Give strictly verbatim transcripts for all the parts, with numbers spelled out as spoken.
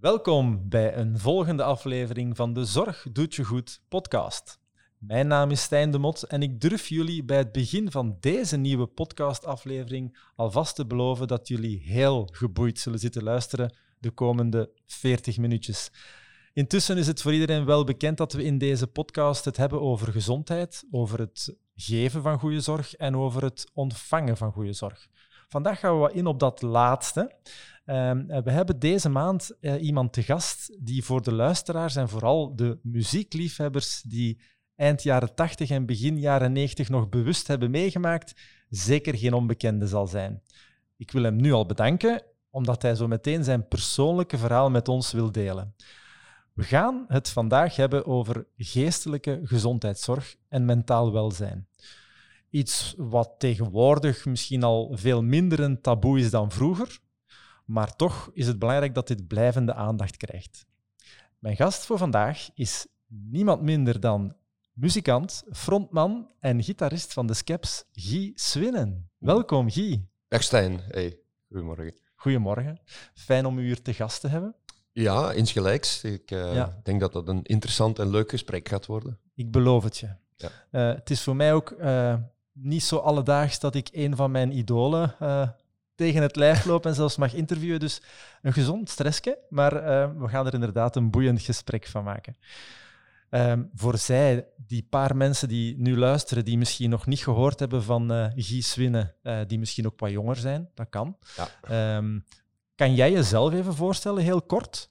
Welkom bij een volgende aflevering van de Zorg Doet Je Goed podcast. Mijn naam is Stijn de Mot en ik durf jullie bij het begin van deze nieuwe podcastaflevering alvast te beloven dat jullie heel geboeid zullen zitten luisteren de komende veertig minuutjes. Intussen is het voor iedereen wel bekend dat we in deze podcast het hebben over gezondheid, over het geven van goede zorg en over het ontvangen van goede zorg. Vandaag gaan we wat in op dat laatste. Um, we hebben deze maand uh, iemand te gast die voor de luisteraars en vooral de muziekliefhebbers die eind jaren tachtig en begin jaren negentig nog bewust hebben meegemaakt, zeker geen onbekende zal zijn. Ik wil hem nu al bedanken, omdat hij zo meteen zijn persoonlijke verhaal met ons wil delen. We gaan het vandaag hebben over geestelijke gezondheidszorg en mentaal welzijn. Iets wat tegenwoordig misschien al veel minder een taboe is dan vroeger, maar toch is het belangrijk dat dit blijvende aandacht krijgt. Mijn gast voor vandaag is niemand minder dan muzikant, frontman en gitarist van de Skeps, Guy Swinnen. Welkom, Guy. Dag Stijn. Hey, goedemorgen. Goedemorgen. Fijn om u hier te gast te hebben. Ja, insgelijks. Ik uh, ja. denk dat dat een interessant en leuk gesprek gaat worden. Ik beloof het je. Ja. Uh, het is voor mij ook uh, niet zo alledaags dat ik een van mijn idolen uh, tegen het lijf loop en zelfs mag interviewen. Dus een gezond stressje, maar uh, we gaan er inderdaad een boeiend gesprek van maken. Um, voor zij, die paar mensen die nu luisteren, die misschien nog niet gehoord hebben van uh, Guy Swinnen, uh, die misschien ook wat jonger zijn, dat kan. Ja. Um, kan jij jezelf even voorstellen, heel kort?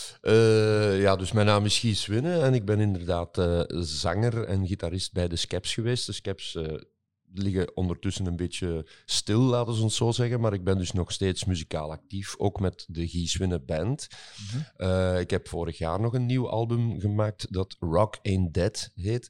Uh, ja, dus mijn naam is Guy Swinnen en ik ben inderdaad uh, zanger en gitarist bij de Skeps geweest. De Skeps uh, liggen ondertussen een beetje stil, laten we ons zo zeggen, maar ik ben dus nog steeds muzikaal actief, ook met de Guy Swinnen Band. Mm-hmm. Uh, ik heb vorig jaar nog een nieuw album gemaakt dat Rock Ain't Dead heet.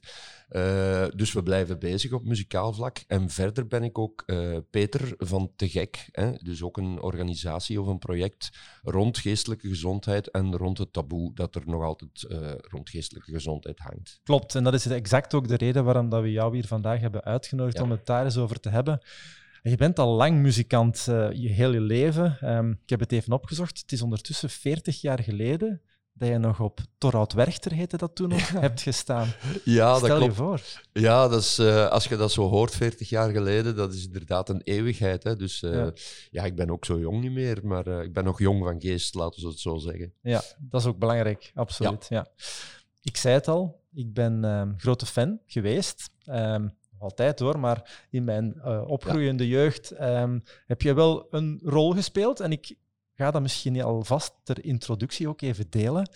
Uh, dus we blijven bezig op muzikaal vlak. En verder ben ik ook uh, Peter van Te Gek, hè? Dus ook een organisatie of een project rond geestelijke gezondheid en rond het taboe dat er nog altijd uh, rond geestelijke gezondheid hangt. Klopt, en dat is exact ook de reden waarom dat we jou hier vandaag hebben uitgenodigd, ja, om het daar eens over te hebben. Je bent al lang muzikant, uh, je heel je leven. Um, ik heb het even opgezocht. Het is ondertussen veertig jaar geleden dat je nog op Torhout Werchter, heette dat toen nog, hebt gestaan. Ja, Stel dat klopt. je voor. Ja, dat is, uh, als je dat zo hoort, veertig jaar geleden, dat is inderdaad een eeuwigheid. Hè? Dus uh, ja. ja, ik ben ook zo jong niet meer, maar uh, ik ben nog jong van geest, laten we het zo zeggen. Ja, dat is ook belangrijk, absoluut. Ja. Ja. Ik zei het al, ik ben um, grote fan geweest. Um, Altijd hoor, maar in mijn uh, opgroeiende ja. jeugd um, heb je wel een rol gespeeld. En ik ga dat misschien alvast ter introductie ook even delen.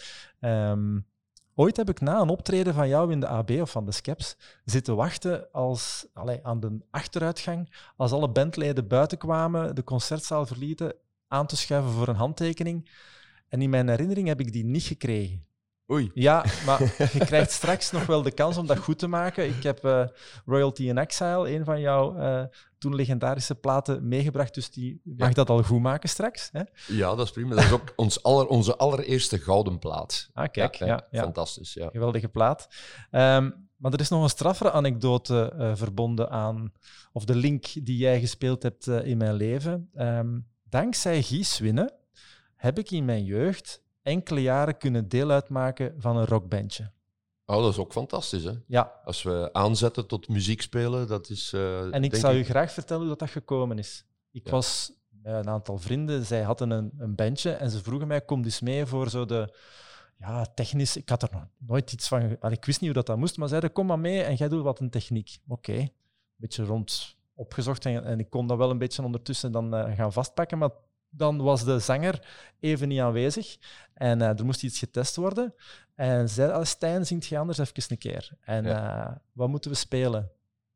Um, ooit heb ik na een optreden van jou in de A B of van de Skeps zitten wachten als, allee, aan de achteruitgang, als alle bandleden buiten kwamen, de concertzaal verlieten, aan te schuiven voor een handtekening. En in mijn herinnering heb ik die niet gekregen. Oei. Ja, maar je krijgt straks nog wel de kans om dat goed te maken. Ik heb uh, Royalty in Exile, een van jouw uh, toen legendarische platen, meegebracht. Dus die mag ja. dat al goed maken straks. Hè? Ja, dat is prima. Dat is ook ons aller, onze allereerste gouden plaat. Ah, kijk. Ja, ja, ja. Fantastisch. Ja. Geweldige plaat. Um, maar er is nog een straffere anekdote uh, verbonden aan, of de link die jij gespeeld hebt uh, in mijn leven. Um, dankzij Guy Swinnen heb ik in mijn jeugd enkele jaren kunnen deel uitmaken van een rockbandje. Oh, dat is ook fantastisch, hè? Ja. Als we aanzetten tot muziek spelen, dat is... Uh, en ik zou ik... u graag vertellen hoe dat, dat gekomen is. Ik ja. was bij een aantal vrienden, zij hadden een, een bandje en ze vroegen mij, kom dus mee voor zo de... Ja, technisch... Ik had er nog nooit iets van... Ik wist niet hoe dat, dat moest, maar zeiden, kom maar mee en jij doet wat een techniek. Oké. Okay. Een beetje rond opgezocht en, en ik kon dat wel een beetje ondertussen dan uh, gaan vastpakken, maar dan was de zanger even niet aanwezig en uh, er moest iets getest worden. En zei, Stijn, zingt je anders even een keer? En ja. uh, wat moeten we spelen?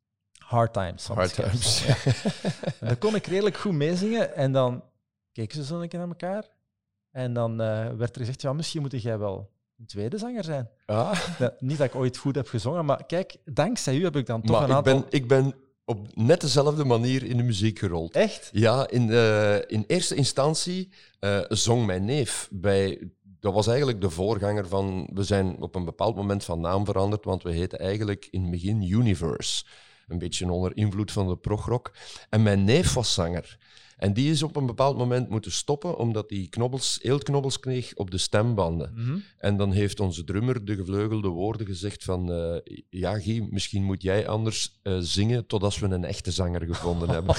Hard Times. Hard Times. Ja. En dan kon ik redelijk goed meezingen en dan keken ze zo een keer naar elkaar. En dan uh, werd er gezegd, ja, misschien moet jij wel een tweede zanger zijn. Ah. Ja, niet dat ik ooit goed heb gezongen, maar kijk, dankzij u heb ik dan toch maar een aantal... Ik ben... Ik ben... op net dezelfde manier in de muziek gerold. Echt? Ja, in, uh, in eerste instantie uh, zong mijn neef bij... Dat was eigenlijk de voorganger van... We zijn op een bepaald moment van naam veranderd, want we heten eigenlijk in het begin Universe. een beetje onder invloed van de progrock. En mijn neef was zanger. En die is op een bepaald moment moeten stoppen, omdat hij knobbels, eeltknobbels kreeg op de stembanden. Mm-hmm. En dan heeft onze drummer de gevleugelde woorden gezegd van uh, ja, Guy, misschien moet jij anders uh, zingen totdat we een echte zanger gevonden hebben.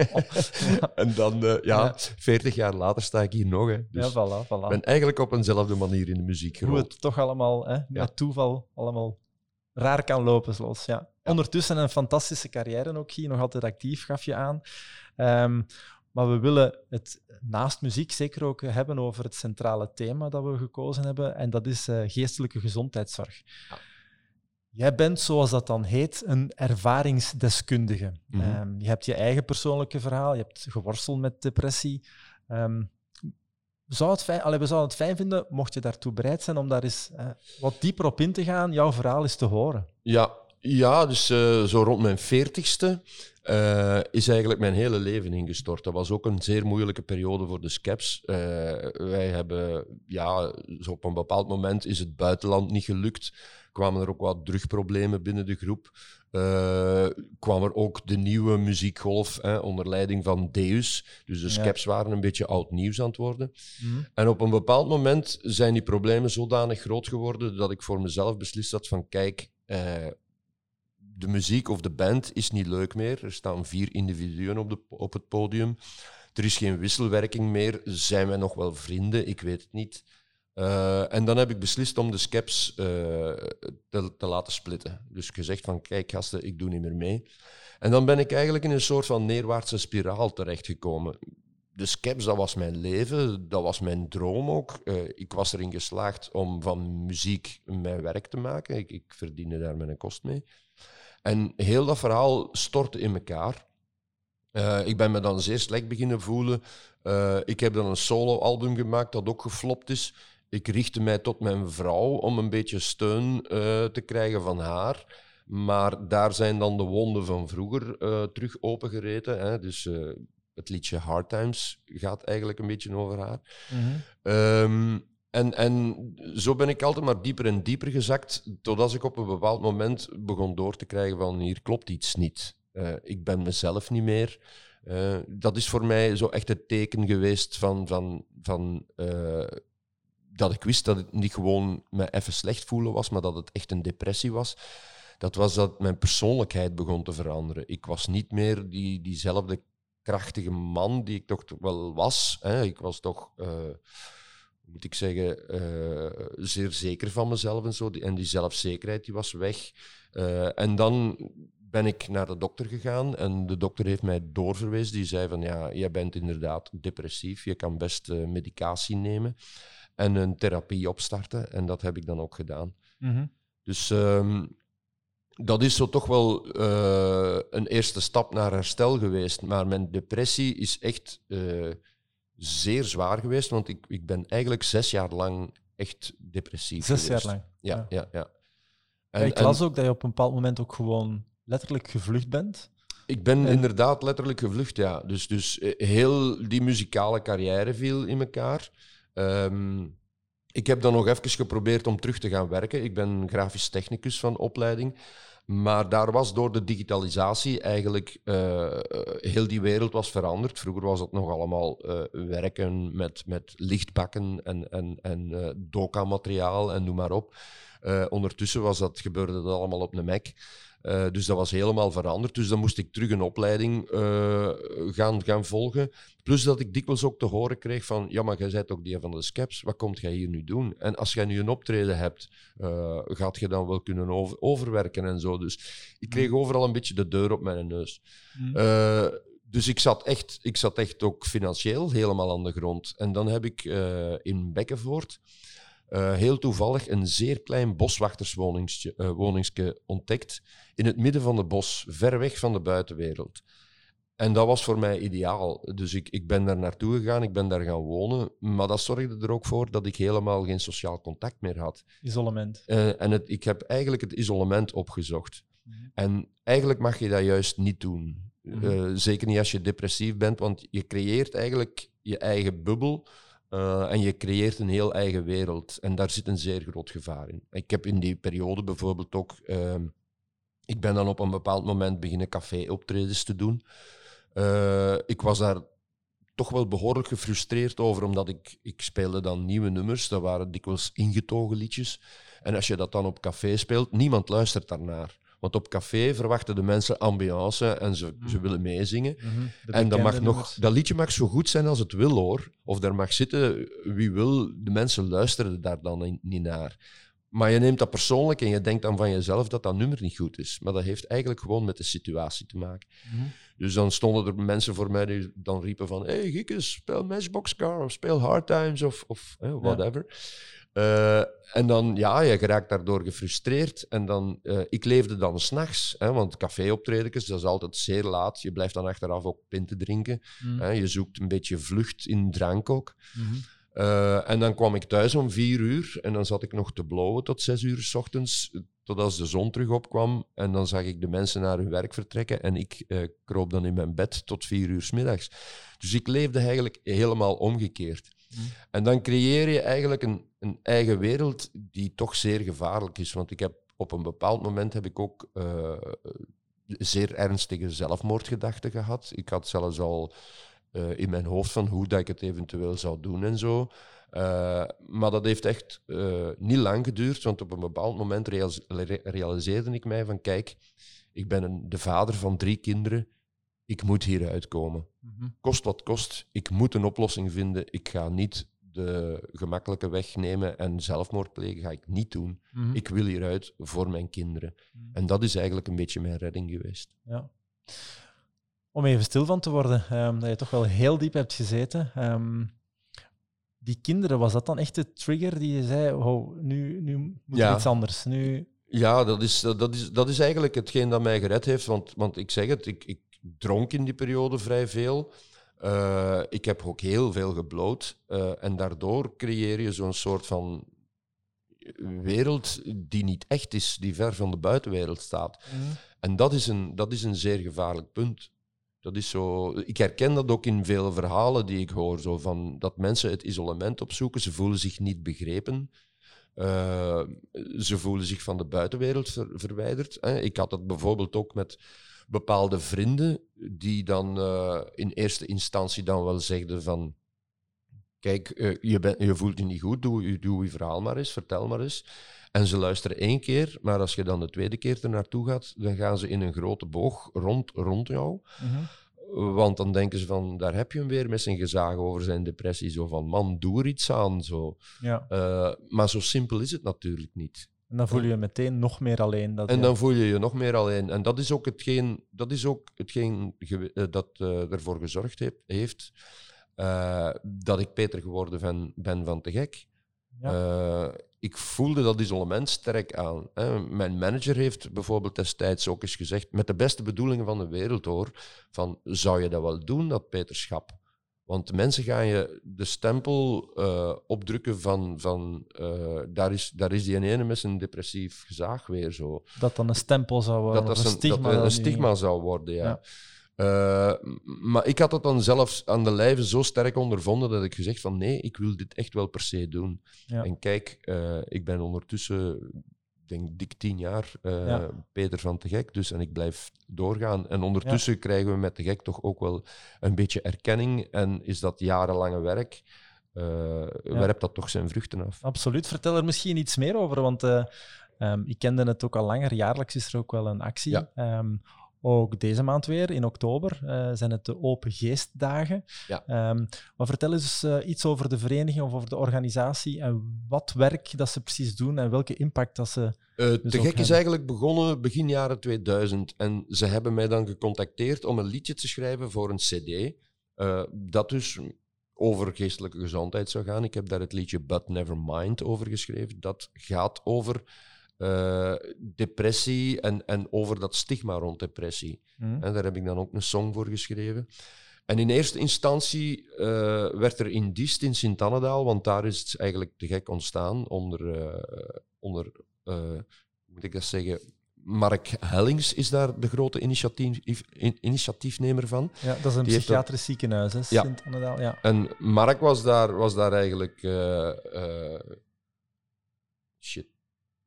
En dan, uh, ja, ja, veertig jaar later sta ik hier nog. Hè. Dus ja, voilà, voilà. Ik ben eigenlijk op eenzelfde manier in de muziek gerold. Hoe het toch allemaal, hè, met ja. toeval, allemaal raar kan lopen. Zoals, ja. Ja. Ondertussen een fantastische carrière ook hier, nog altijd actief, gaf je aan. Um, Maar we willen het naast muziek zeker ook hebben over het centrale thema dat we gekozen hebben, en dat is uh, geestelijke gezondheidszorg. Ja. Jij bent, zoals dat dan heet, een ervaringsdeskundige. Mm-hmm. Um, je hebt je eigen persoonlijke verhaal, je hebt geworsteld met depressie. Um, zou het fijn, allee, we zouden het fijn vinden, mocht je daartoe bereid zijn, om daar eens uh, wat dieper op in te gaan, jouw verhaal eens te horen. Ja, ja dus uh, zo rond mijn veertigste uh, is eigenlijk mijn hele leven ingestort. Dat was ook een zeer moeilijke periode voor de Skeps. Uh, wij hebben, ja, zo op een bepaald moment is het buitenland niet gelukt. Kwamen er ook wat drugproblemen binnen de groep. Uh, kwam er ook de nieuwe muziekgolf hè, onder leiding van Deus. Dus de Skeps ja. waren een beetje oud nieuws aan het worden. Mm-hmm. En op een bepaald moment zijn die problemen zodanig groot geworden dat ik voor mezelf beslist had van kijk, uh, de muziek of de band is niet leuk meer. Er staan vier individuen op, de, op het podium. Er is geen wisselwerking meer. Zijn wij nog wel vrienden? Ik weet het niet. Uh, en dan heb ik beslist om de Skeps uh, te, te laten splitten. Dus gezegd van, kijk gasten, ik doe niet meer mee. En dan ben ik eigenlijk in een soort van neerwaartse spiraal terechtgekomen. De Skeps, dat was mijn leven, dat was mijn droom ook. Uh, ik was erin geslaagd om van muziek mijn werk te maken. Ik, ik verdiende daar mijn kost mee. En heel dat verhaal stortte in elkaar. Uh, ik ben me dan zeer slecht beginnen voelen. Uh, ik heb dan een soloalbum gemaakt dat ook geflopt is. Ik richtte mij tot mijn vrouw om een beetje steun uh, te krijgen van haar. Maar daar zijn dan de wonden van vroeger uh, terug opengereten. Hè. Dus uh, het liedje Hard Times gaat eigenlijk een beetje over haar. Mm-hmm. Um, en, en zo ben ik altijd maar dieper en dieper gezakt, totdat ik op een bepaald moment begon door te krijgen van hier klopt iets niet. Uh, ik ben mezelf niet meer. Uh, dat is voor mij zo echt het teken geweest van, van, van uh, dat ik wist dat het niet gewoon me even slecht voelen was, maar dat het echt een depressie was. Dat was dat mijn persoonlijkheid begon te veranderen. Ik was niet meer die, diezelfde krachtige man die ik toch wel was. Hè. Ik was toch, uh, moet ik zeggen, uh, zeer zeker van mezelf en zo. En die zelfzekerheid die was weg. Uh, en dan ben ik naar de dokter gegaan en de dokter heeft mij doorverwezen. Die zei van, ja, jij bent inderdaad depressief. Je kan best uh, medicatie nemen en een therapie opstarten. En dat heb ik dan ook gedaan. Mm-hmm. Dus um, dat is zo toch wel uh, een eerste stap naar herstel geweest. Maar mijn depressie is echt uh, zeer zwaar geweest, want ik, ik ben eigenlijk zes jaar lang echt depressief Zes geweest. jaar lang? Ja, ja, ja. ja. En, ja ik las en, ook dat je op een bepaald moment ook gewoon letterlijk gevlucht bent. Ik ben en... inderdaad letterlijk gevlucht, ja. Dus, dus heel die muzikale carrière viel in elkaar. Um, ik heb dan nog even geprobeerd om terug te gaan werken. Ik ben grafisch technicus van opleiding. Maar daar was door de digitalisatie eigenlijk... Uh, heel die wereld was veranderd. Vroeger was het nog allemaal uh, werken met, met lichtbakken en, en, en uh, doka-materiaal en noem maar op. Uh, ondertussen was dat, gebeurde dat allemaal op een Mac. Uh, dus dat was helemaal veranderd. Dus dan moest ik terug een opleiding uh, gaan, gaan volgen. Plus dat ik dikwijls ook te horen kreeg van... Ja, maar jij bent ook die van de Skeps. Wat komt jij hier nu doen? En als jij nu een optreden hebt, uh, gaat je dan wel kunnen over, overwerken en zo. Dus ik kreeg overal een beetje de deur op mijn neus. Mm. Uh, dus ik zat, echt, ik zat echt ook financieel helemaal aan de grond. En dan heb ik uh, in Bekkenvoort... Uh, heel toevallig een zeer klein boswachterswoningsje uh, woningske ontdekt in het midden van het bos, ver weg van de buitenwereld. En dat was voor mij ideaal. Dus ik, ik ben daar naartoe gegaan, ik ben daar gaan wonen, maar dat zorgde er ook voor dat ik helemaal geen sociaal contact meer had. Isolement. Uh, en het, ik heb eigenlijk het isolement opgezocht. Mm-hmm. En eigenlijk mag je dat juist niet doen. Mm-hmm. Uh, zeker niet als je depressief bent, want je creëert eigenlijk je eigen bubbel. Uh, en je creëert een heel eigen wereld. En daar zit een zeer groot gevaar in. Ik heb in die periode bijvoorbeeld ook uh, Ik ben dan op een bepaald moment beginnen café-optredens te doen. Uh, ik was daar toch wel behoorlijk gefrustreerd over, omdat ik, ik speelde dan nieuwe nummers. Dat waren dikwijls ingetogen liedjes. En als je dat dan op café speelt, niemand luistert daarnaar. Want op café verwachten de mensen ambiance en ze, mm. ze willen meezingen. Mm-hmm. En dat, mag nog, dat liedje mag zo goed zijn als het wil, hoor. Of er mag zitten wie wil. De mensen luisteren daar dan niet naar. Maar je neemt dat persoonlijk en je denkt dan van jezelf dat dat nummer niet goed is. Maar dat heeft eigenlijk gewoon met de situatie te maken. Mm-hmm. Dus dan stonden er mensen voor mij die dan riepen van hey Giekes, speel Matchbox Car of speel Hard Times of, of eh, whatever. Ja. Uh, en dan, ja, je geraakt daardoor gefrustreerd. En dan, uh, ik leefde dan 's nachts, hè, want café-optredens, dat is altijd zeer laat. Je blijft dan achteraf ook pinten drinken. Mm. Hè, je zoekt een beetje vlucht in drank ook. Mm-hmm. Uh, en dan kwam ik thuis om vier uur en dan zat ik nog te blowen tot zes uur 's ochtends, tot als de zon terug opkwam. En dan zag ik de mensen naar hun werk vertrekken en ik uh, kroop dan in mijn bed tot vier uur 's middags. Dus ik leefde eigenlijk helemaal omgekeerd. Mm. En dan creëer je eigenlijk een, een eigen wereld die toch zeer gevaarlijk is. Want ik heb, op een bepaald moment heb ik ook uh, zeer ernstige zelfmoordgedachten gehad. Ik had zelfs al uh, in mijn hoofd van hoe dat ik het eventueel zou doen en zo. Uh, maar dat heeft echt uh, niet lang geduurd, want op een bepaald moment realiseerde ik mij van kijk, ik ben een, de vader van drie kinderen. Ik moet hieruit komen. Mm-hmm. Kost wat kost. Ik moet een oplossing vinden. Ik ga niet de gemakkelijke weg nemen en zelfmoord plegen. Ga ik niet doen. Mm-hmm. Ik wil hieruit voor mijn kinderen. Mm-hmm. En dat is eigenlijk een beetje mijn redding geweest. Ja. Om even stil van te worden, um, dat je toch wel heel diep hebt gezeten. Um, die kinderen, was dat dan echt de trigger die je zei, oh, nu, nu moet er ja. iets anders? Nu... Ja, dat is, dat, is, dat is eigenlijk hetgeen dat mij gered heeft. Want, want ik zeg het, ik... ik dronk in die periode vrij veel. Uh, ik heb ook heel veel gebloot. Uh, en daardoor creëer je zo'n soort van wereld die niet echt is, die ver van de buitenwereld staat. Mm. En dat is, een, dat is een zeer gevaarlijk punt. Dat is zo, ik herken dat ook in vele verhalen die ik hoor, zo van, dat mensen het isolement opzoeken. Ze voelen zich niet begrepen. Uh, ze voelen zich van de buitenwereld ver, verwijderd. Hè. Ik had het bijvoorbeeld ook met bepaalde vrienden die dan uh, in eerste instantie dan wel zegden van kijk, uh, je, ben, je voelt je niet goed, doe, doe je verhaal maar eens, vertel maar eens. En ze luisteren één keer, maar als je dan de tweede keer er naartoe gaat, dan gaan ze in een grote boog rond, rond jou. Mm-hmm. Want dan denken ze van, daar heb je hem weer met zijn gezag over zijn depressie. Zo van, man, doe er iets aan. Zo. Ja. Uh, maar zo simpel is het natuurlijk niet. En dan voel je je meteen nog meer alleen. Dat en je... dan voel je je nog meer alleen. En dat is ook hetgeen, dat, is ook hetgeen ge- uh, dat uh, ervoor gezorgd heeft, heeft uh, dat ik beter geworden ben, ben van Te Gek. Ja. Uh, ik voelde dat isolement sterk aan. Hè. Mijn manager heeft bijvoorbeeld destijds ook eens gezegd, met de beste bedoelingen van de wereld hoor, van zou je dat wel doen, dat peterschap? Want mensen gaan je de stempel uh, opdrukken van, van uh, daar, is, daar is die ene met zijn depressief gezag weer zo. Dat dan een stempel zou worden, dat dat een, een stigma. Dat een stigma niet... zou worden, ja. ja. Uh, maar ik had het dan zelfs aan de lijve zo sterk ondervonden dat ik gezegd van nee, ik wil dit echt wel per se doen. Ja. En kijk, uh, ik ben ondertussen, denk dik tien jaar, uh, ja. Peter van Te Gek, dus en ik blijf doorgaan. En ondertussen ja. krijgen we met Te Gek toch ook wel een beetje erkenning en is dat jarenlange werk, uh, ja. werpt dat toch zijn vruchten af. Absoluut. Vertel er misschien iets meer over, want uh, um, ik kende het ook al langer. Jaarlijks is er ook wel een actie. Ja. Um, Ook deze maand weer, in oktober, uh, zijn het de Open Geestdagen. Ja. Um, maar vertel eens uh, iets over de vereniging of over de organisatie en wat werk dat ze precies doen en welke impact dat ze uh, dus Te Gek hebben. Is eigenlijk begonnen begin jaren tweeduizend en ze hebben mij dan gecontacteerd om een liedje te schrijven voor een cd uh, dat dus over geestelijke gezondheid zou gaan. Ik heb daar het liedje But Never Mind over geschreven. Dat gaat over Uh, depressie en, en over dat stigma rond depressie. Mm. En daar heb ik dan ook een song voor geschreven. En in eerste instantie uh, werd er in Diest in Sint-Annedaal, want daar is het eigenlijk Te Gek ontstaan, onder, uh, onder uh, hoe moet ik dat zeggen, Mark Hellings is daar de grote initiatief, in, initiatiefnemer van. Ja, dat is een Die psychiatrisch dat... ziekenhuis, hè, ja. Sint-Annedaal. Ja. En Mark was daar, was daar eigenlijk... Uh, uh, shit.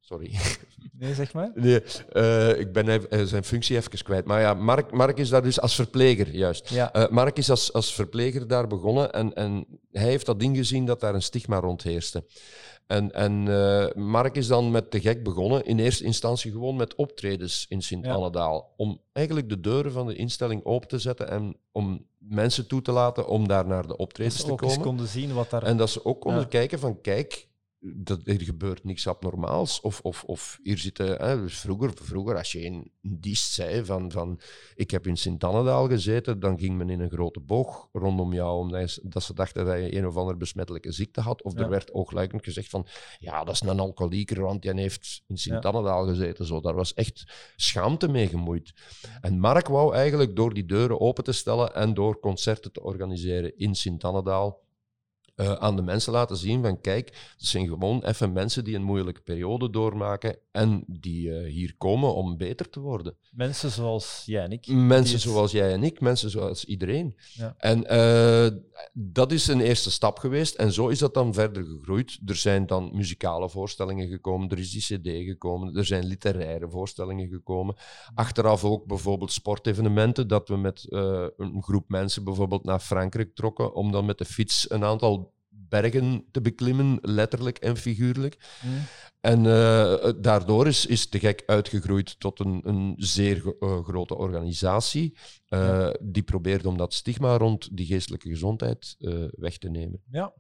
Sorry. Nee, zeg maar. Nee, uh, ik ben even, uh, zijn functie even kwijt. Maar ja, Mark, Mark is daar dus als verpleger, juist. Ja. Uh, Mark is als, als verpleger daar begonnen en, en hij heeft dat ingezien dat daar een stigma rond heerste. En, en uh, Mark is dan met Te Gek begonnen, in eerste instantie gewoon met optredens in Sint-Annedaal. Ja. Om eigenlijk de deuren van de instelling open te zetten en om mensen toe te laten om daar naar de optredens te komen. Dat ze ook eens konden zien wat daar... En dat ze ook konden ja. kijken van, kijk... Dat, er gebeurt niks abnormaals. Of, of, of hier zitten... Hè, dus vroeger, vroeger, als je een diest zei van, van... Ik heb in Sint-Annedaal gezeten, dan ging men in een grote boog rondom jou, omdat je, dat ze dachten dat je een of andere besmettelijke ziekte had. Of ja. er werd oogluikend gezegd van... Ja, dat is een alcoholieker, want die heeft in Sint-Annedaal gezeten. Zo, daar was echt schaamte mee gemoeid. En Mark wou eigenlijk door die deuren open te stellen en door concerten te organiseren in Sint-Annedaal... Uh, aan de mensen laten zien van kijk, het zijn gewoon even mensen die een moeilijke periode doormaken en die uh, hier komen om beter te worden. Mensen zoals jij en ik. Mensen is... zoals jij en ik, mensen zoals iedereen. Ja. En uh, dat is een eerste stap geweest en zo is dat dan verder gegroeid. Er zijn dan muzikale voorstellingen gekomen, er is die cd gekomen, er zijn literaire voorstellingen gekomen. Achteraf ook bijvoorbeeld sportevenementen, dat we met uh, een groep mensen bijvoorbeeld naar Frankrijk trokken om dan met de fiets een aantal bergen te beklimmen, letterlijk en figuurlijk. Mm. En uh, daardoor is, is Te Gek uitgegroeid tot een, een zeer uh, grote organisatie uh, ja. die probeert om dat stigma rond die geestelijke gezondheid uh, weg te nemen. Ja.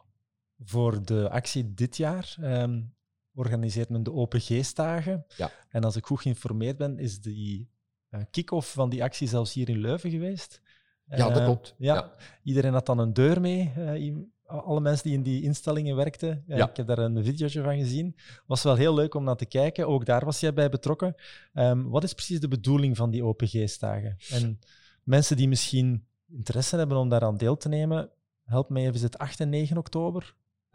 Voor de actie dit jaar um, organiseert men de Open Geestdagen. Ja. En als ik goed geïnformeerd ben, is die uh, kick-off van die actie zelfs hier in Leuven geweest. Ja, dat klopt. Uh, ja. Ja. Iedereen had dan een deur mee. Uh, Alle mensen die in die instellingen werkten. Ja. Ik heb daar een videootje van gezien. Het was wel heel leuk om naar te kijken. Ook daar was jij bij betrokken. Um, wat is precies de bedoeling van die Open Geestdagen? En mensen die misschien interesse hebben om daaraan deel te nemen, help mij even, is het acht en negen oktober?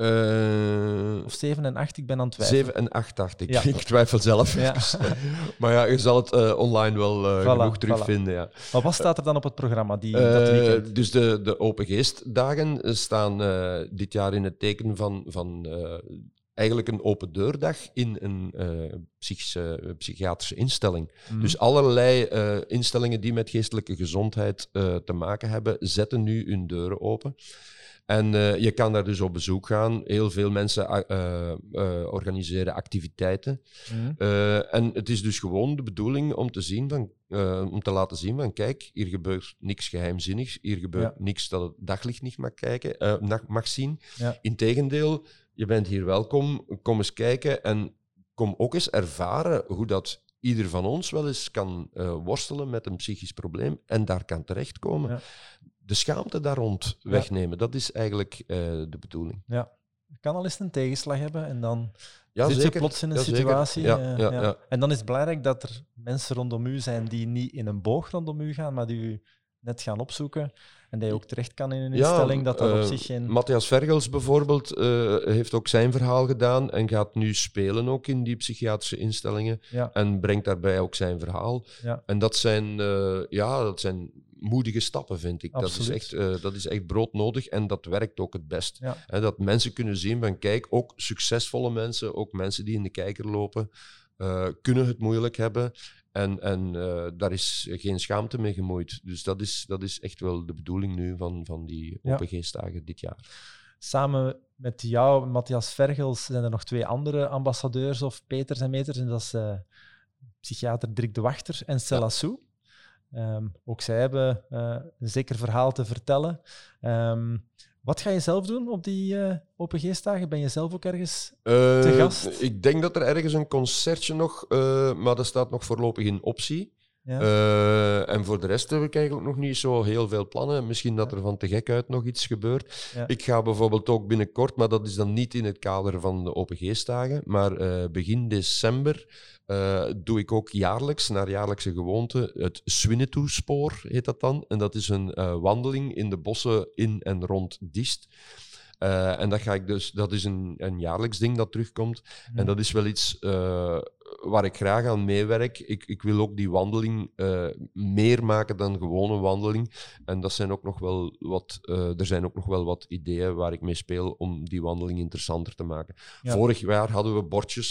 Uh, of zeven en acht, ik ben aan het twijfelen. zeven en acht, dacht ik. Ja. Ik twijfel zelf. Ja. Maar ja, je zal het uh, online wel uh, voilà, genoeg terugvinden. Voilà. Ja. Maar wat staat er dan op het programma die, uh, dat weekend? Dus de, de Open Geestdagen staan uh, dit jaar in het teken van, van uh, eigenlijk een open deurdag in een uh, psychische, psychiatrische instelling. Mm. Dus allerlei uh, instellingen die met geestelijke gezondheid uh, te maken hebben, zetten nu hun deuren open. En uh, je kan daar dus op bezoek gaan. Heel veel mensen uh, uh, organiseren activiteiten. Mm. Uh, en het is dus gewoon de bedoeling om te, zien van, uh, om te laten zien van kijk, hier gebeurt niks geheimzinnigs. Hier gebeurt ja. niks dat het daglicht niet mag, kijken, uh, mag zien. Ja. Integendeel, je bent hier welkom. Kom eens kijken en kom ook eens ervaren hoe dat ieder van ons wel eens kan uh, worstelen met een psychisch probleem en daar kan terechtkomen. Ja. De schaamte daar rond wegnemen, ja. dat is eigenlijk uh, de bedoeling. Ja, je kan al eens een tegenslag hebben en dan ja, zit zeker. je plots in een ja, situatie. Ja, uh, ja, ja. Ja. En dan is het belangrijk dat er mensen rondom u zijn die niet in een boog rondom u gaan, maar die u net gaan opzoeken en dat je ook terecht kan in een ja, instelling, dat dat uh, op zich geen... Matthias Vergels bijvoorbeeld uh, heeft ook zijn verhaal gedaan en gaat nu spelen ook in die psychiatrische instellingen ja. en brengt daarbij ook zijn verhaal. Ja. En dat zijn, uh, ja, dat zijn moedige stappen, vind ik. Dat is, echt, uh, dat is echt broodnodig en dat werkt ook het best. Ja. He, dat mensen kunnen zien van kijk, ook succesvolle mensen, ook mensen die in de kijker lopen, uh, kunnen het moeilijk hebben. En, en uh, daar is geen schaamte mee gemoeid. Dus dat is, dat is echt wel de bedoeling nu van, van die Open Geestdagen dit jaar. Samen met jou, Matthias Vergels, zijn er nog twee andere ambassadeurs of Peters en Meters. En dat is uh, psychiater Dirk de Wachter en Cella Sou. Um, ook zij hebben uh, een zeker verhaal te vertellen. Um, wat ga je zelf doen op die uh, Open Geestdagen? Ben je zelf ook ergens uh, te gast? Ik denk dat er ergens een concertje nog, uh, maar dat staat nog voorlopig in optie. Ja. Uh, en voor de rest heb ik eigenlijk nog niet zo heel veel plannen. Misschien dat er van Te Gek uit nog iets gebeurt. Ja. Ik ga bijvoorbeeld ook binnenkort, maar dat is dan niet in het kader van de Open Geestdagen, maar uh, begin december uh, doe ik ook jaarlijks, naar jaarlijkse gewoonte, het Swinnetou-spoor heet dat dan. En dat is een uh, wandeling in de bossen in en rond Diest. Uh, en dat, ga ik dus, dat is een, een jaarlijks ding dat terugkomt. Mm. En dat is wel iets uh, waar ik graag aan meewerk. Ik, ik wil ook die wandeling uh, meer maken dan gewone wandeling. En dat zijn ook nog wel wat, uh, er zijn ook nog wel wat ideeën waar ik mee speel om die wandeling interessanter te maken. Ja. Vorig jaar hadden we bordjes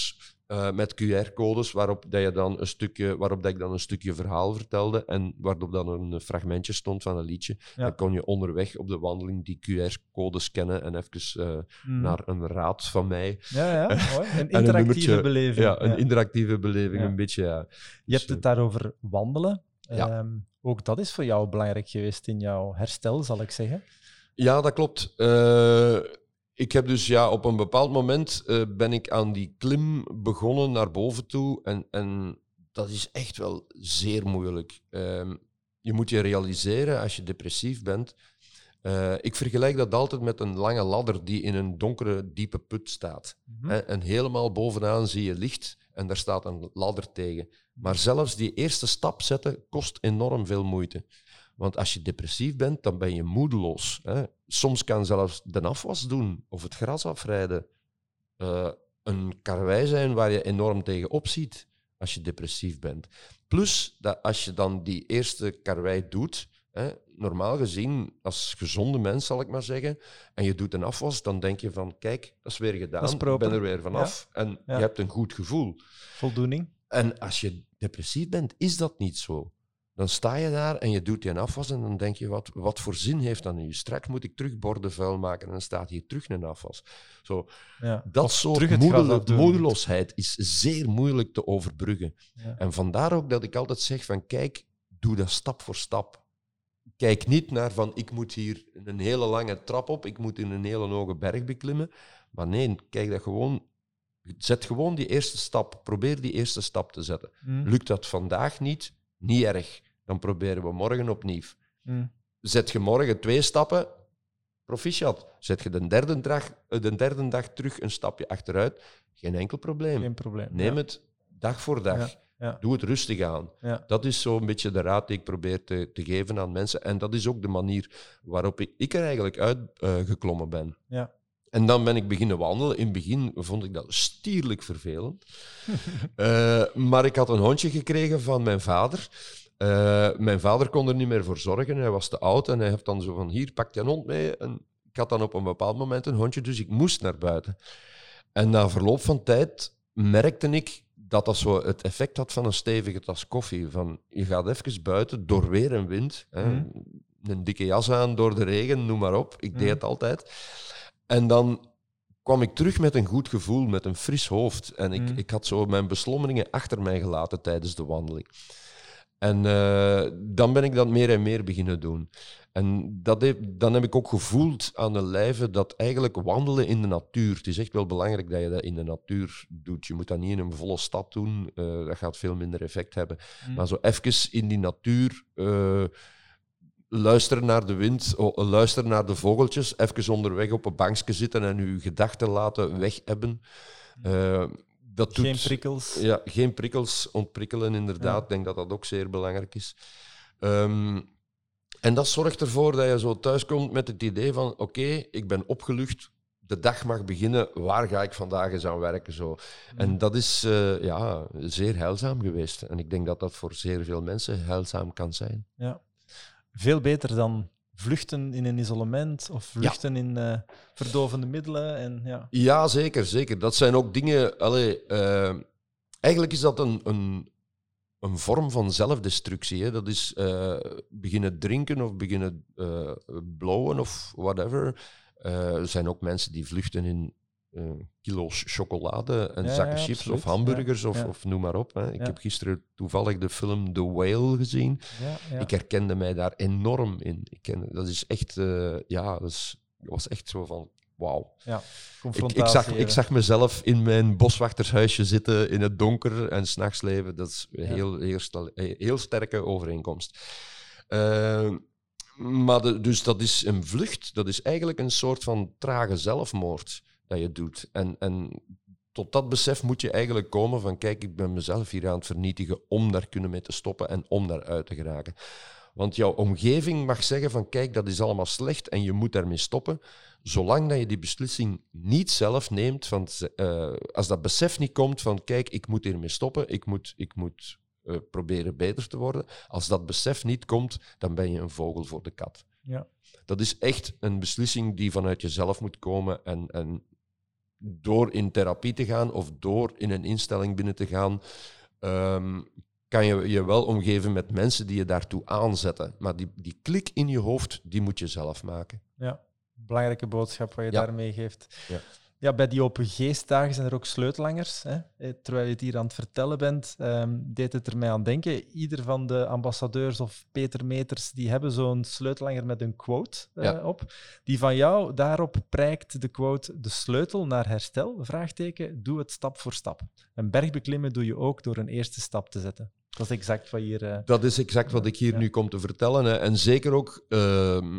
Uh, met Q R-codes waarop, dat je dan een stukje, waarop dat ik dan een stukje verhaal vertelde en waarop dan een fragmentje stond van een liedje. Ja. Dan kon je onderweg op de wandeling die Q R-code scannen en even uh, mm. naar een raad van mij. Ja, ja, mooi. Een interactieve een beleving. Ja, een ja. interactieve beleving, ja. een beetje, ja. Je dus, hebt het daarover wandelen. Ja. Um, ook dat is voor jou belangrijk geweest in jouw herstel, zal ik zeggen. Ja, dat klopt. Uh, Ik heb dus ja, op een bepaald moment uh, ben ik aan die klim begonnen naar boven toe. En, en dat is echt wel zeer moeilijk. Uh, je moet je realiseren als je depressief bent. Uh, ik vergelijk dat altijd met een lange ladder die in een donkere, diepe put staat. Mm-hmm. En, en helemaal bovenaan zie je licht en daar staat een ladder tegen. Maar zelfs die eerste stap zetten kost enorm veel moeite. Want als je depressief bent, dan ben je moedeloos. Hè. Soms kan zelfs de afwas doen of het gras afrijden uh, een karwei zijn waar je enorm tegen opziet als je depressief bent. Plus, dat als je dan die eerste karwei doet, hè, normaal gezien, als gezonde mens zal ik maar zeggen, en je doet een afwas, dan denk je van, kijk, dat is weer gedaan, ik ben er weer vanaf. Ja. En ja. je hebt een goed gevoel. Voldoening. En als je depressief bent, is dat niet zo. Dan sta je daar en je doet die afwas en dan denk je, wat, wat voor zin heeft dat nu? Straks moet ik terug borden vuil maken en dan staat hier terug een afwas. Zo, ja. Dat soort moedelo- moedeloosheid is zeer moeilijk te overbruggen. Ja. En vandaar ook dat ik altijd zeg van, kijk, doe dat stap voor stap. Kijk niet naar van, ik moet hier een hele lange trap op, ik moet in een hele hoge berg beklimmen. Maar nee, kijk dat gewoon... Zet gewoon die eerste stap. Probeer die eerste stap te zetten. Mm. Lukt dat vandaag niet? Niet erg. Dan proberen we morgen opnieuw. Mm. Zet je morgen twee stappen, proficiat. Zet je de derde, dag, de derde dag terug een stapje achteruit, geen enkel probleem. Geen probleem. Neem ja. het dag voor dag. Ja. Ja. Doe het rustig aan. Ja. Dat is zo'n beetje de raad die ik probeer te, te geven aan mensen. En dat is ook de manier waarop ik, ik er eigenlijk uitgeklommen uh, ben. Ja. En dan ben ik beginnen wandelen. In het begin vond ik dat stierlijk vervelend. uh, maar ik had een hondje gekregen van mijn vader. Uh, mijn vader kon er niet meer voor zorgen. Hij was te oud en hij heeft dan zo van, hier, pak je een hond mee. En ik had dan op een bepaald moment een hondje, dus ik moest naar buiten. En na verloop van tijd merkte ik dat dat zo het effect had van een stevige tas koffie. Van, je gaat even buiten, door weer en wind. Hè, mm. Een dikke jas aan, door de regen, noem maar op. Ik deed mm. het altijd. En dan kwam ik terug met een goed gevoel, met een fris hoofd. En ik, mm. ik had zo mijn beslommeringen achter mij gelaten tijdens de wandeling. En uh, dan ben ik dat meer en meer beginnen doen. En dat heb, dan heb ik ook gevoeld aan de lijve dat eigenlijk wandelen in de natuur, het is echt wel belangrijk dat je dat in de natuur doet. Je moet dat niet in een volle stad doen, uh, dat gaat veel minder effect hebben. Mm. Maar zo even in die natuur... Uh, luisteren naar de wind, oh, luisteren naar de vogeltjes, even onderweg op een bankje zitten en uw gedachten laten weghebben. Uh, dat doet, geen prikkels. Ja, geen prikkels, ontprikkelen inderdaad. Ja. Ik denk dat dat ook zeer belangrijk is. Um, en dat zorgt ervoor dat je zo thuiskomt met het idee van oké, okay, ik ben opgelucht, de dag mag beginnen, waar ga ik vandaag eens aan werken? Zo. Mm. En dat is uh, ja, zeer heilzaam geweest. En ik denk dat dat voor zeer veel mensen heilzaam kan zijn. Ja. Veel beter dan vluchten in een isolement of vluchten ja. in uh, verdovende middelen. En, ja. ja, zeker, zeker. Dat zijn ook dingen... Allee, uh, eigenlijk is dat een, een, een vorm van zelfdestructie. Hè. Dat is uh, beginnen drinken of beginnen uh, blowen of whatever. Uh, er zijn ook mensen die vluchten in uh, kilo's chocolade en ja, zakken ja, chips absoluut. of hamburgers ja, of, ja. of noem maar op. Hè. Ik ja. heb gisteren toevallig de film The Whale gezien. Ja, ja. Ik herkende mij daar enorm in. Ik ken, dat is echt... Uh, ja, dat is, was echt zo van... Wauw. Ja, ik, ik, zag, ik zag mezelf in mijn boswachtershuisje zitten in het donker en 's nachts leven. Dat is een heel, heel, heel, heel sterke overeenkomst. Uh, maar de, dus dat is een vlucht. Dat is eigenlijk een soort van trage zelfmoord dat je doet. En, en tot dat besef moet je eigenlijk komen van kijk, ik ben mezelf hier aan het vernietigen om daar kunnen mee te stoppen en om daaruit te geraken. Want jouw omgeving mag zeggen van kijk, dat is allemaal slecht en je moet daarmee stoppen. Zolang dat je die beslissing niet zelf neemt, van, uh, als dat besef niet komt van kijk, ik moet hiermee stoppen, ik moet, ik moet uh, proberen beter te worden. Als dat besef niet komt, dan ben je een vogel voor de kat. Ja. Dat is echt een beslissing die vanuit jezelf moet komen en, en door in therapie te gaan of door in een instelling binnen te gaan, um, kan je je wel omgeven met mensen die je daartoe aanzetten. Maar die, die klik in je hoofd, die moet je zelf maken. Ja, belangrijke boodschap wat je ja. daarmee geeft. Ja. Ja, bij die open geestdagen zijn er ook sleutellangers. Hè? Terwijl je het hier aan het vertellen bent, um, deed het er mij aan denken. Ieder van de ambassadeurs of Peter Meters, die hebben zo'n sleutellanger met een quote uh, ja. op. Die van jou, daarop prijkt de quote: de sleutel naar herstel, vraagteken, doe het stap voor stap. Een berg beklimmen doe je ook door een eerste stap te zetten. Dat is exact wat hier... Uh, dat is exact wat ik hier ja. nu kom te vertellen. Hè. En zeker ook uh,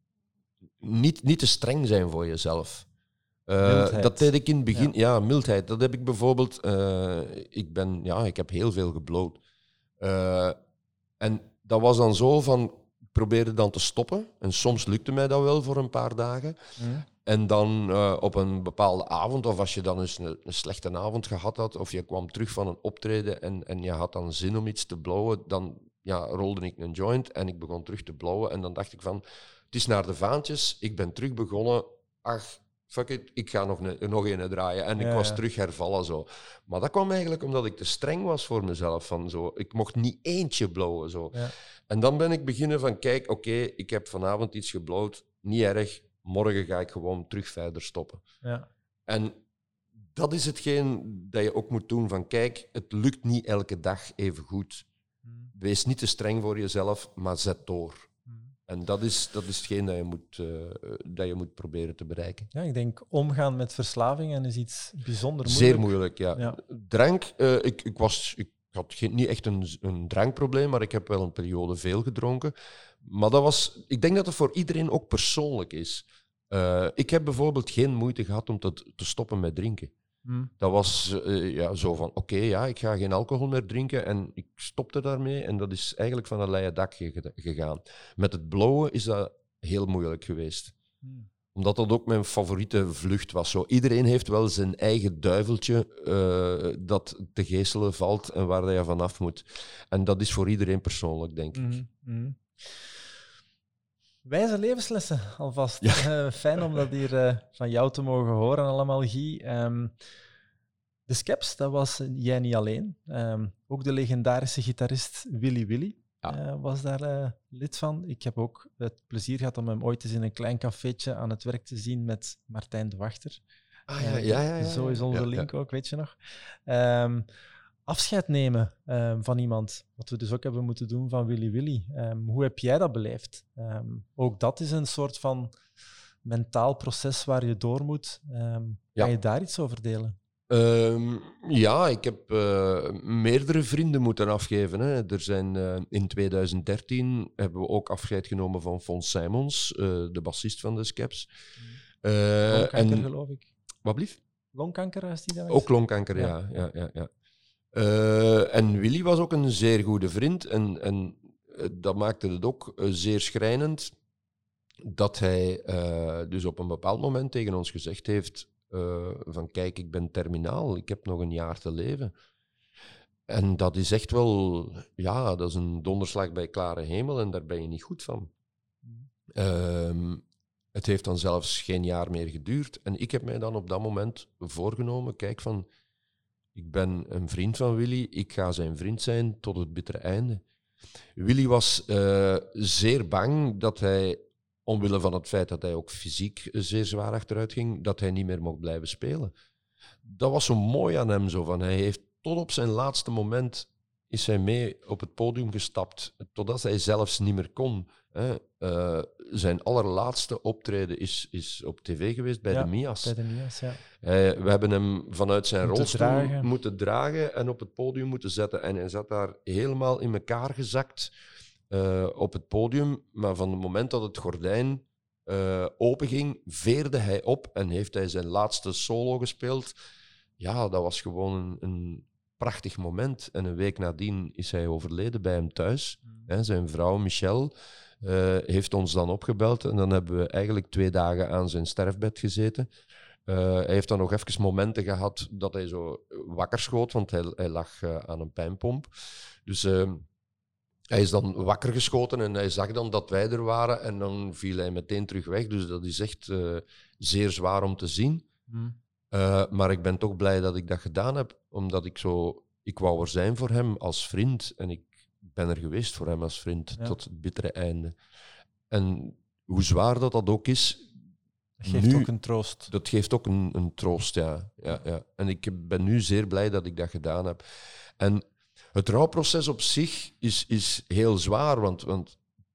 niet, niet te streng zijn voor jezelf. Uh, dat deed ik in het begin. Ja. ja, mildheid. Dat heb ik bijvoorbeeld... Uh, ik, ben, ja, ik heb heel veel gebloot. Uh, en dat was dan zo van... Ik probeerde dan te stoppen. En soms lukte mij dat wel voor een paar dagen. Mm. En dan uh, op een bepaalde avond, of als je dan eens een, een slechte avond gehad had, of je kwam terug van een optreden en, en je had dan zin om iets te blowen, dan ja, rolde ik een joint en ik begon terug te blowen. En dan dacht ik van, het is naar de vaantjes, ik ben terug begonnen. Ach, fuck it, ik ga nog een, nog een draaien. En ik ja, was ja. terug hervallen zo. Maar dat kwam eigenlijk omdat ik te streng was voor mezelf. Van zo, ik mocht niet eentje blowen. Zo. Ja. En dan ben ik beginnen van, kijk, oké, okay, ik heb vanavond iets geblowd, niet erg. Morgen ga ik gewoon terug verder stoppen. Ja. En dat is hetgeen dat je ook moet doen. Van kijk, het lukt niet elke dag even goed. Hmm. Wees niet te streng voor jezelf, maar zet door. Hmm. En dat is, dat is hetgeen dat je, moet, uh, dat je moet proberen te bereiken. Ja, ik denk omgaan met verslavingen is iets bijzonder moeilijk. Zeer moeilijk, ja. ja. Drank, uh, ik, ik, was, ik had geen, niet echt een, een drankprobleem, maar ik heb wel een periode veel gedronken. Maar dat was, ik denk dat het voor iedereen ook persoonlijk is. Uh, ik heb bijvoorbeeld geen moeite gehad om te, te stoppen met drinken. Hmm. Dat was uh, ja, zo van, oké, okay, ja, ik ga geen alcohol meer drinken en ik stopte daarmee. En dat is eigenlijk van een leien dak ge- gegaan. Met het blowen is dat heel moeilijk geweest. Hmm. Omdat dat ook mijn favoriete vlucht was. Zo, iedereen heeft wel zijn eigen duiveltje uh, dat te geeselen valt en waar je vanaf moet. En dat is voor iedereen persoonlijk, denk ik. Hmm. Hmm. Wijze levenslessen, alvast. Ja. Uh, fijn om dat hier uh, van jou te mogen horen allemaal, Guy. Um, de Skeps, dat was jij niet alleen. Um, ook de legendarische gitarist Willy Willy ja. uh, was daar uh, lid van. Ik heb ook het plezier gehad om hem ooit eens in een klein cafeetje aan het werk te zien met Martijn de Wachter. Ah, ja, uh, ja, ja, ja, zo is onze ja, link ja. ook, weet je nog. Um, afscheid nemen um, van iemand, wat we dus ook hebben moeten doen van Willy Willy. Um, hoe heb jij dat beleefd? Um, ook dat is een soort van mentaal proces waar je door moet. Um, ja. Kan je daar iets over delen? Um, ja, ik heb uh, meerdere vrienden moeten afgeven. Hè. Er zijn, uh, in twintig dertien hebben we ook afscheid genomen van Fons Simons, uh, de bassist van de Skeps. Uh, longkanker, en, geloof ik. Wat blieft? Longkanker, is die dat? Ook longkanker, ja. ja, ja, ja, ja. Uh, en Willy was ook een zeer goede vriend. En, en uh, dat maakte het ook uh, zeer schrijnend dat hij uh, dus op een bepaald moment tegen ons gezegd heeft uh, van kijk, ik ben terminaal, ik heb nog een jaar te leven. En dat is echt wel, ja, dat is een donderslag bij klare hemel en daar ben je niet goed van. Uh, het heeft dan zelfs geen jaar meer geduurd. En ik heb mij dan op dat moment voorgenomen, kijk van... Ik ben een vriend van Willy, ik ga zijn vriend zijn tot het bittere einde. Willy was uh, zeer bang dat hij, omwille van het feit dat hij ook fysiek zeer zwaar achteruit ging, dat hij niet meer mocht blijven spelen. Dat was zo mooi aan hem, zo van, hij heeft tot op zijn laatste moment is hij mee op het podium gestapt, totdat hij zelfs niet meer kon. Hè. Uh, zijn allerlaatste optreden is, is op tv geweest bij ja, de Mia's. Bij de Mia's, ja. Hij, we hebben hem vanuit zijn moeten rolstoel dragen. moeten dragen en op het podium moeten zetten. En hij zat daar helemaal in elkaar gezakt uh, op het podium. Maar van het moment dat het gordijn uh, openging, veerde hij op en heeft hij zijn laatste solo gespeeld. Ja, dat was gewoon een, een prachtig moment. En een week nadien is hij overleden bij hem thuis. Mm. Hè, zijn vrouw Michelle uh, heeft ons dan opgebeld en dan hebben we eigenlijk twee dagen aan zijn sterfbed gezeten. Uh, hij heeft dan nog even momenten gehad dat hij zo wakker schoot, want hij, hij lag uh, aan een pijnpomp. Dus uh, hij is dan wakker geschoten en hij zag dan dat wij er waren en dan viel hij meteen terug weg. Dus dat is echt uh, zeer zwaar om te zien. Mm. Uh, maar ik ben toch blij dat ik dat gedaan heb, omdat ik zo... Ik wou er zijn voor hem als vriend en ik ben er geweest voor hem als vriend ja. tot het bittere einde. En hoe zwaar dat dat ook is... Dat geeft nu, ook een troost. Dat geeft ook een, een troost, ja. Ja, ja. En ik ben nu zeer blij dat ik dat gedaan heb. En het rouwproces op zich is, is heel zwaar, want, want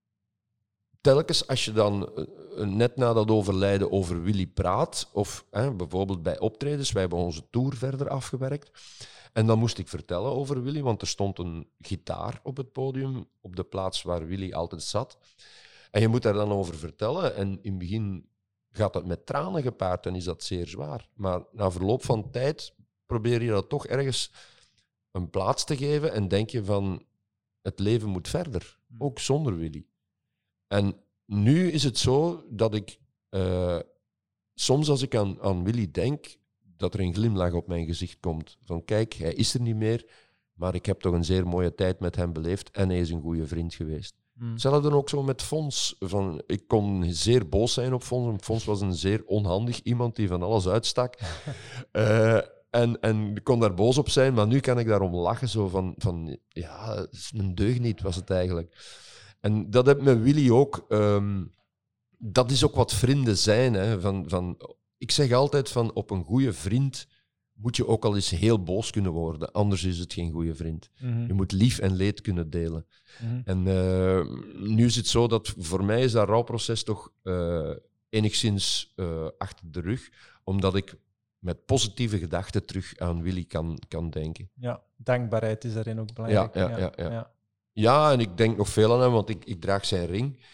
telkens als je dan uh, net na dat overlijden over Willy praat, of uh, bijvoorbeeld bij optredens, wij hebben onze tour verder afgewerkt, en dan moest ik vertellen over Willy, want er stond een gitaar op het podium, op de plaats waar Willy altijd zat. En je moet daar dan over vertellen, en in het begin gaat dat met tranen gepaard en is dat zeer zwaar. Maar na verloop van tijd probeer je dat toch ergens een plaats te geven en denk je van, het leven moet verder, ook zonder Willy. En nu is het zo dat ik, uh, soms als ik aan, aan Willy denk, dat er een glimlach op mijn gezicht komt. Van kijk, hij is er niet meer, maar ik heb toch een zeer mooie tijd met hem beleefd en hij is een goede vriend geweest. Hmm. Hetzelfde ook zo met Fons. Van, ik kon zeer boos zijn op Fons. Fons was een zeer onhandig iemand die van alles uitstak. uh, en, en ik kon daar boos op zijn, maar nu kan ik daarom lachen. Zo van, van ja, het is een deugniet was het eigenlijk. En dat heb met Willy ook. Um, dat is ook wat vrienden zijn. Hè, van, van, ik zeg altijd van op een goede vriend moet je ook al eens heel boos kunnen worden. Anders is het geen goede vriend. Mm-hmm. Je moet lief en leed kunnen delen. Mm-hmm. En uh, nu is het zo dat voor mij is dat rouwproces toch uh, enigszins uh, achter de rug. Omdat ik met positieve gedachten terug aan Willy kan, kan denken. Ja, dankbaarheid is daarin ook belangrijk. Ja, ja, ja, ja. ja. ja en ik denk nog veel aan hem, want ik, ik draag zijn ring.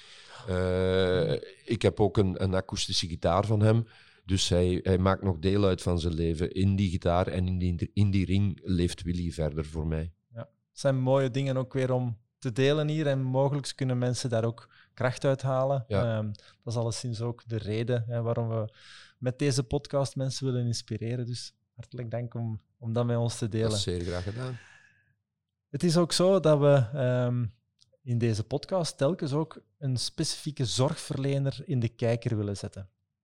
Uh, ik heb ook een, een akoestische gitaar van hem. Dus hij, hij maakt nog deel uit van zijn leven. In die gitaar en in die, in die ring leeft Willy verder voor mij. Ja. Het zijn mooie dingen ook weer om te delen hier. En mogelijk kunnen mensen daar ook kracht uit halen. Ja. Um, dat is alleszins ook de reden hè, waarom we met deze podcast mensen willen inspireren. Dus hartelijk dank om, om dat met ons te delen. Dat is zeer graag gedaan. Het is ook zo dat we um, in deze podcast telkens ook een specifieke zorgverlener in de kijker willen zetten.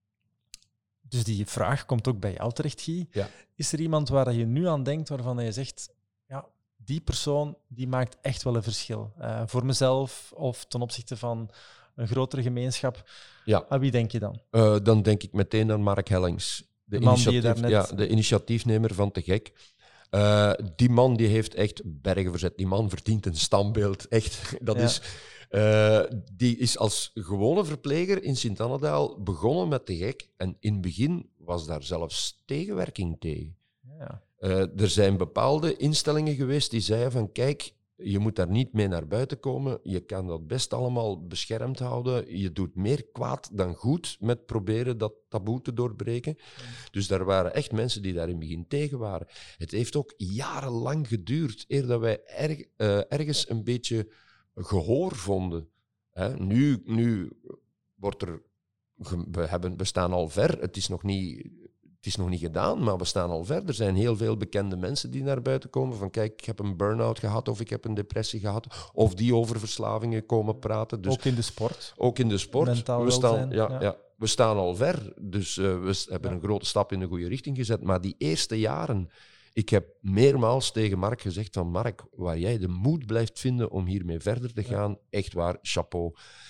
Dus die vraag komt ook bij jou terecht, Guy. Ja. Is er iemand waar je nu aan denkt waarvan je zegt, ja, die persoon die maakt echt wel een verschil? Uh, voor mezelf of ten opzichte van een grotere gemeenschap. Ja. Aan wie denk je dan? Uh, dan denk ik meteen aan Mark Hellings. De, de man initiatief, die je daarnet... ja, de initiatiefnemer van Te Gek. Uh, die man die heeft echt bergen verzet. Die man verdient een standbeeld. Echt, dat ja. is... Uh, die is als gewone verpleger in Sint-Annedaal begonnen met Te Gek. En in het begin was daar zelfs tegenwerking tegen. Ja. Uh, er zijn bepaalde instellingen geweest die zeiden van kijk, je moet daar niet mee naar buiten komen. Je kan dat best allemaal beschermd houden. Je doet meer kwaad dan goed met proberen dat taboe te doorbreken. Ja. Dus daar waren echt mensen die daar in het begin tegen waren. Het heeft ook jarenlang geduurd eer dat wij erg, uh, ergens een beetje gehoor vonden. Hè? Nu, nu wordt er... We, hebben, we staan al ver. Het is nog niet... Het is nog niet gedaan, maar we staan al ver. Er zijn heel veel bekende mensen die naar buiten komen van kijk, ik heb een burn-out gehad of ik heb een depressie gehad of die over verslavingen komen praten. Dus ook in de sport? Ook in de sport. Mentaal we staan, welzijn, ja, ja. Ja, we staan al ver, dus uh, we hebben ja. een grote stap in de goede richting gezet. Maar die eerste jaren, ik heb meermaals tegen Mark gezegd van Mark, waar jij de moed blijft vinden om hiermee verder te gaan, ja. echt waar, chapeau.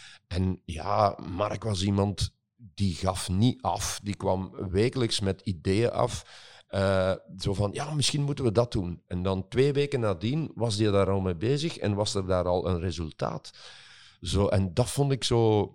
En ja, Mark was iemand... Die gaf niet af. Die kwam wekelijks met ideeën af. Uh, zo van, ja, misschien moeten we dat doen. En dan twee weken nadien was hij daar al mee bezig en was er daar al een resultaat. Zo, en dat vond ik zo...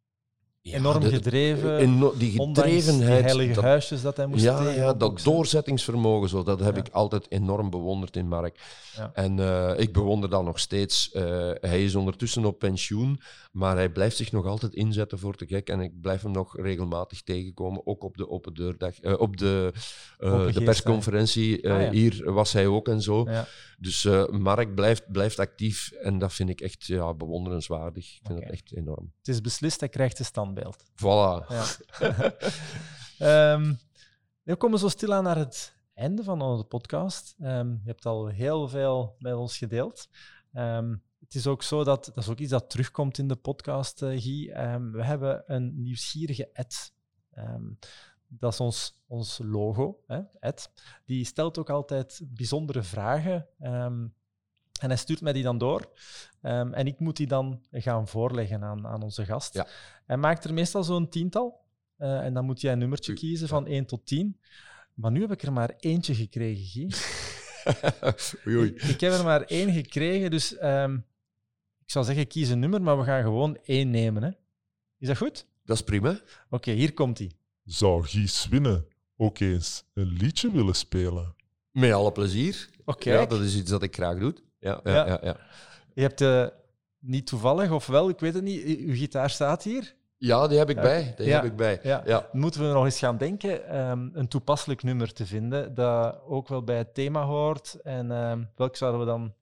Ja, enorm de, gedreven, eno- die gedrevenheid. Die heilige dat, huisjes dat hij moest ja, tegen. Ja, dat doorzettingsvermogen, zo, dat heb ja. ik altijd enorm bewonderd in Mark. Ja. En uh, ik bewonder dat nog steeds. Uh, hij is ondertussen op pensioen, maar hij blijft zich nog altijd inzetten voor Te Gek. En ik blijf hem nog regelmatig tegenkomen, ook op de open deurdag, uh, op de, uh, de persconferentie. Uh, ah, ja. Hier was hij ook en zo. Ja. Dus uh, Mark blijft, blijft actief en dat vind ik echt ja, bewonderenswaardig. Ik vind okay. dat echt enorm. Het is beslist, hij krijgt een standbeeld. Voilà. Ja. um, we komen zo stilaan naar het einde van onze podcast. Um, je hebt al heel veel met ons gedeeld. Um, het is ook zo dat, dat is ook iets dat terugkomt in de podcast, uh, Guy. Um, we hebben een nieuwsgierige ad. Um, dat is ons, ons logo, hè, Ed, die stelt ook altijd bijzondere vragen. Um, en hij stuurt mij die dan door. Um, en ik moet die dan gaan voorleggen aan, aan onze gast. Ja. Hij maakt er meestal zo'n tiental. Uh, en dan moet jij een nummertje U, kiezen van ja. één tot tien. Maar nu heb ik er maar eentje gekregen, Guy. oei, oei. Ik, ik heb er maar één gekregen, dus um, ik zou zeggen, kies een nummer, maar we gaan gewoon één nemen. Hè. Is dat goed? Dat is prima. Oké, okay, hier komt hij. Zou Guy Swinnen ook eens een liedje willen spelen? Met alle plezier. Okay. Ja, dat is iets dat ik graag doe. Ja, ja, ja. Ja, ja. Je hebt uh, niet toevallig, of wel, ik weet het niet, uw gitaar staat hier? Ja, die heb ik bij. Die ja. heb ik bij. Ja. Ja. Moeten we nog eens gaan denken um, een toepasselijk nummer te vinden dat ook wel bij het thema hoort. En um, welk zouden we dan...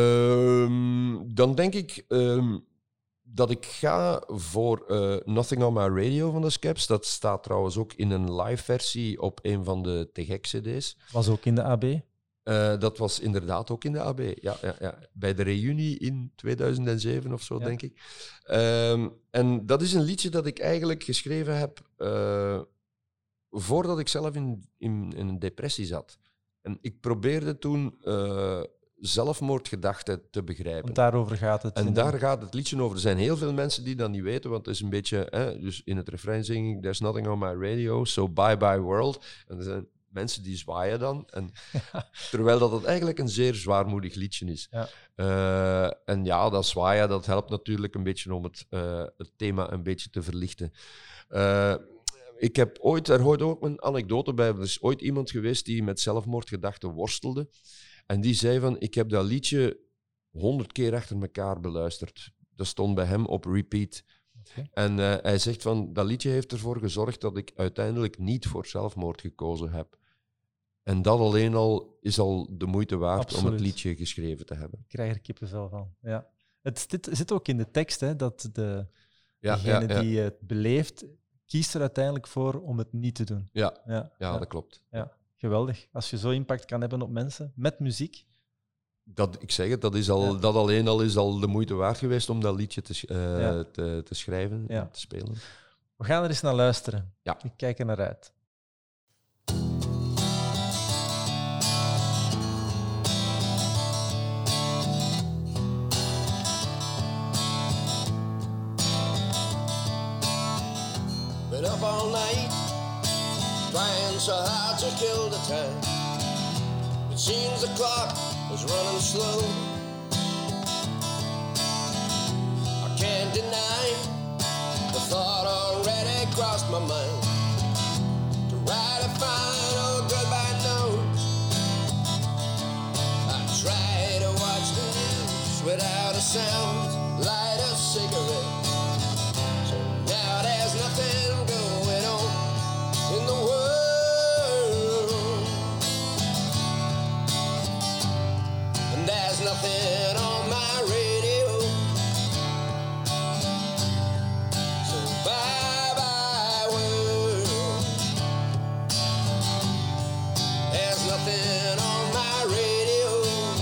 Um, dan denk ik um, dat ik ga voor uh, Nothing on My Radio van de Skeps. Dat staat trouwens ook in een live versie op een van de Te Gek cd's. Was ook in de A B? Uh, dat was inderdaad ook in de A B, ja, ja, ja. Bij de reunie in tweeduizend zeven of zo, ja. denk ik. Um, en dat is een liedje dat ik eigenlijk geschreven heb uh, voordat ik zelf in, in, in een depressie zat. En ik probeerde toen uh, zelfmoordgedachten te begrijpen. Want daarover gaat het. En daar gaat het liedje over. Er zijn heel veel mensen die dat niet weten, want het is een beetje... Hè, dus in het refrein zing ik, There's nothing on my radio, so bye bye world. En er zijn mensen die zwaaien dan. En, ja. Terwijl dat het eigenlijk een zeer zwaarmoedig liedje is. Ja. Uh, en ja, dat zwaaien, dat helpt natuurlijk een beetje om het, uh, het thema een beetje te verlichten. Uh, ik heb ooit, er hoort ook een anekdote bij, er is ooit iemand geweest die met zelfmoordgedachten worstelde. En die zei van, ik heb dat liedje honderd keer achter elkaar beluisterd. Dat stond bij hem op repeat. Okay. En uh, hij zegt van, dat liedje heeft ervoor gezorgd dat ik uiteindelijk niet voor zelfmoord gekozen heb. En dat alleen al is al de moeite waard. Absoluut. Om het liedje geschreven te hebben. Ik krijg er kippenvel van. Ja. Het dit zit ook in de tekst, hè, dat de, ja, degene ja, ja. die het beleeft, kiest er uiteindelijk voor om het niet te doen. Ja, ja, ja, ja. dat klopt. Ja. Geweldig. Als je zo impact kan hebben op mensen, met muziek. Dat, ik zeg het, dat, is al, ja. dat alleen al is al de moeite waard geweest om dat liedje te, uh, ja. te, te schrijven ja. en te spelen. We gaan er eens naar luisteren. Ja. Ik kijk er naar uit. Been up all night, trying so hard to kill the time. It seems the clock is running slow. I can't deny the thought already crossed my mind to write a final goodbye note. I try to watch the news without a sound, light a cigarette. So now there's nothing going on in the world, and there's nothing on my radio. So bye bye world, there's nothing on my radio.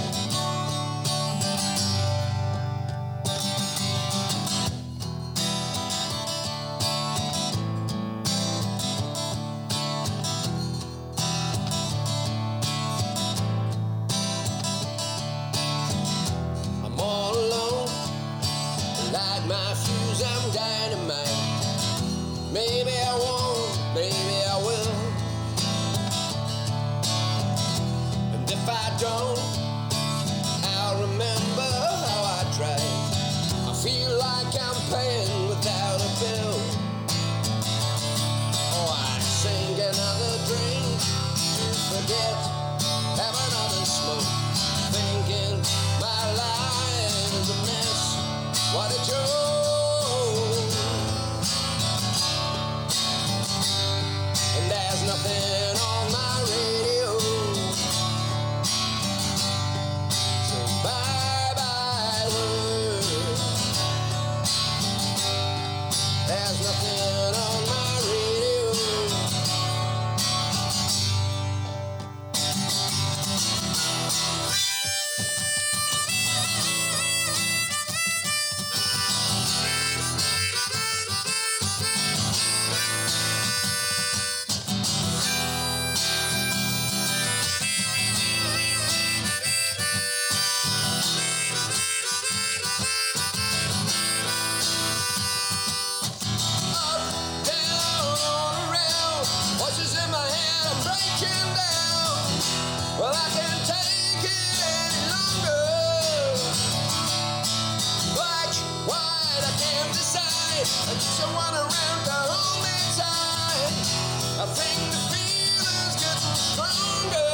My fuse, I'm dynamite. Maybe I won't, maybe I will. And if I don't, I'll remember how I tried. I feel like I'm paying without a bill. Oh, I sing another drink to forget, have another smoke, thinking my life is a mess. What a joke. And there's nothing on my radio. take it any longer. Black, white, I can't decide. I need someone around to hold me tight. I think the feeling's getting stronger.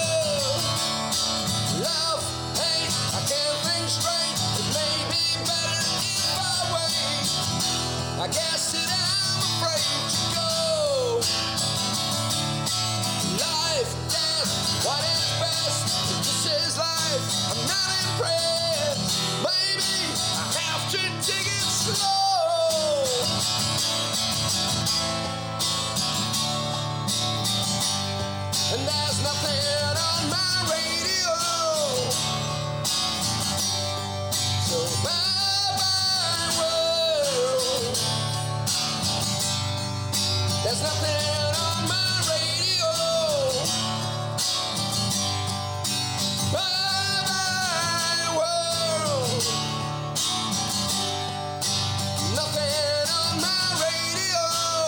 Love, hate, I can't think straight. It may be better if I wait. I guess that I'm afraid to go. Life, death, what is best? If this is life, I'm not impressed. Maybe I have to take it slow. And there's nothing on my radio. So bye bye world. There's nothing on my radio. Bye bye world. Nothing on my radio.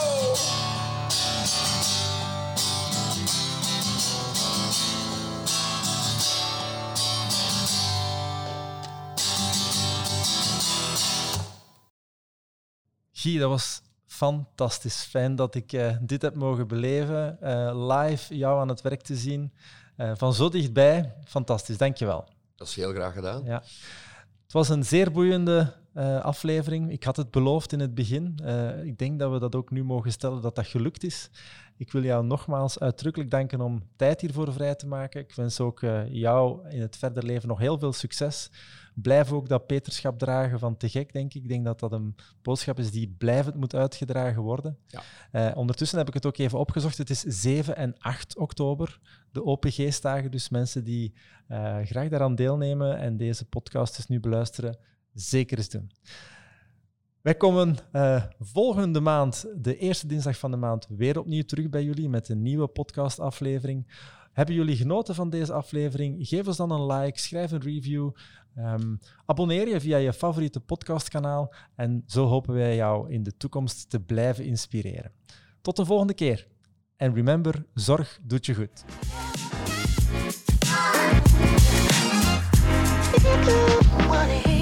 Guy, dat was fantastisch. Fijn dat ik uh, dit heb mogen beleven. Uh, live jou aan het werk te zien. Uh, van zo dichtbij. Fantastisch, dankjewel. Dat is heel graag gedaan. Ja. Het was een zeer boeiende uh, aflevering. Ik had het beloofd in het begin. Uh, ik denk dat we dat ook nu mogen stellen, dat dat gelukt is. Ik wil jou nogmaals uitdrukkelijk danken om tijd hiervoor vrij te maken. Ik wens ook uh, jou in het verder leven nog heel veel succes. Blijf ook dat peterschap dragen van Te Gek, denk ik. Ik denk dat dat een boodschap is die blijvend moet uitgedragen worden. Ja. Uh, ondertussen heb ik het ook even opgezocht. Het is zeven en acht oktober, de O P G-dagen. Dus mensen die uh, graag daaraan deelnemen en deze podcast dus nu beluisteren, zeker eens doen. Wij komen uh, volgende maand, de eerste dinsdag van de maand, weer opnieuw terug bij jullie met een nieuwe podcastaflevering. Hebben jullie genoten van deze aflevering? Geef ons dan een like, schrijf een review. Um, abonneer je via je favoriete podcastkanaal en zo hopen wij jou in de toekomst te blijven inspireren. Tot de volgende keer. En remember, zorg doet je goed. Wanna hear